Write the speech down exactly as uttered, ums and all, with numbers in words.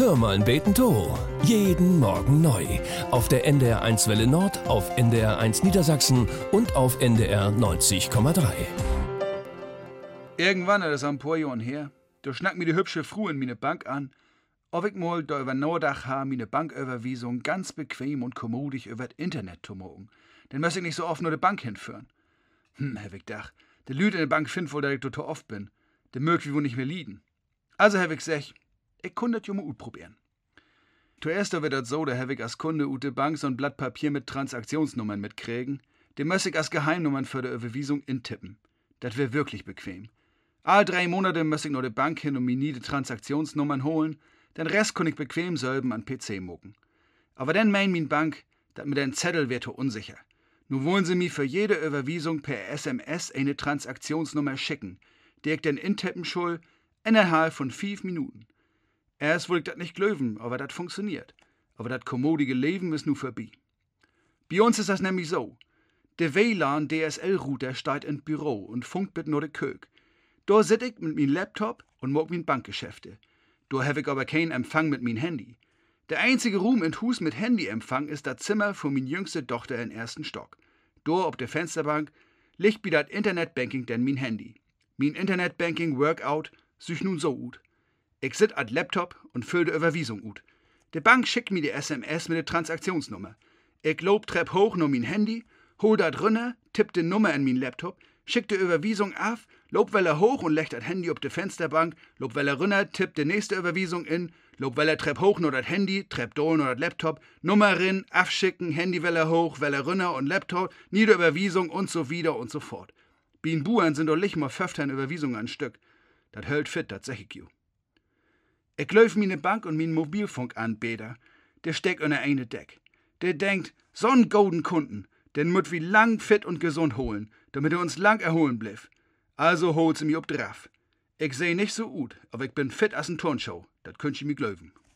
Hör mal ein Beten to. Jeden Morgen neu. Auf der N D R eins Welle Nord, auf N D R eins Niedersachsen und auf N D R neunzig Komma drei. Irgendwann, das ist ein paar Jahren her, da schnackt mir die hübsche Frau in meine Bank an, ob ich mal da über Nordach ha meine Banküberweisung ganz bequem und kommodig über das Internet zu machen. Dann muss ich nicht so oft nur die Bank hinführen. Hm, hab ich gedacht, die Leute in der Bank finden wohl, dass ich total oft bin. Die mögt wie wohl nicht mehr lieden. Also hab ich gesagt, ich kann das ja mal utprobieren. Zuerst wird das so, da hab ich als Kunde ut de Bank so ein Blatt Papier mit Transaktionsnummern mitkriegen. Den muss ich als Geheimnummern für die Überweisung intippen. Das wär wirklich bequem. All drei Monate muss ich nur die Bank hin und mir nie die Transaktionsnummern holen, den Rest kann ich bequem selben an P C mucken. Aber dann meint min Bank, dat mit den Zettel wär to unsicher. Nun wollen sie mir für jede Überweisung per S M S eine Transaktionsnummer schicken, die ich dann intippen schul, innerhalb von fünf Minuten. Erst wollte ich das nicht glöwen, aber das funktioniert. Aber das kommodige Leben ist nu vorbei. Bei uns ist das nämlich so. Der W L A N-D S L-Router steht im Büro und funkt mit nur de Kök. Da sit ich mit min Laptop und mach min Bankgeschäfte. Da hab ich aber keinen Empfang mit min Handy. Der einzige Raum in Hus mit Handyempfang ist das Zimmer von min jüngste Tochter im ersten Stock. Da ob der Fensterbank liegt bi dat Internetbanking denn min Handy. Min Internetbanking-Workout sich nun so ut. Ich sit at Laptop und füll de Überweisung ut. De Bank schickt mir die S M S mit der Transaktionsnummer. Ich lob trepp hoch no min Handy, hol dat runter, tipp de Nummer in min Laptop, schick de Überweisung af, lob weller hoch und legt dat Handy op de Fensterbank, lob weller runter, tipp de nächste Überweisung in, lob weller trepp hoch no dat Handy, trepp dohl no dat Laptop, Nummer rin, afschicken, Handy weller hoch, weller runter und Laptop, nieder Überweisung und so wieder und so fort. Bien Buren sind doch lich mal fünfzehn Überweisungen an Stück. Dat hölt fit, dat sag ich ju. Ich läuf mine Bank und min Mobilfunkanbieter, der steckt unter eine Deck. Der denkt, so'n golden Kunden, den müt wie lang fit und gesund holen, damit er uns lang erholen bliff. Also holt sie mi ob drauf. Ich seh nicht so gut, aber ich bin fit as n Turnshow, dat könnt ihr mi glöwen.